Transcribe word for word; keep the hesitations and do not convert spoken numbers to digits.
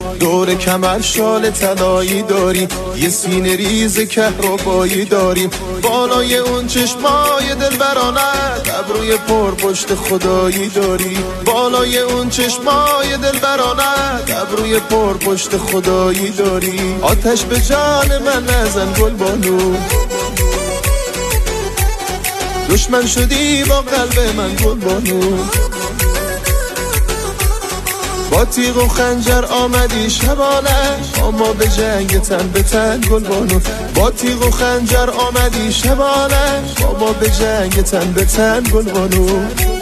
دور کمر شال طلایی داری، یه سینه ریز کهربایی داری، بالای اون چشمای دلبرانت ابروی پر پشت خدایی داری، بالای اون چشمای دلبرانت ابروی پر پشت خدایی داری. آتش به جان من نزن گلبانو، دشمن شدی با قلب من گلبانو، با تیغ و خنجر آمدی شبانه با ما به جنگ تن به تن گلبانو، با تیغ و خنجر آمدی شبانه با ما به جنگ تن به تن گلبانو.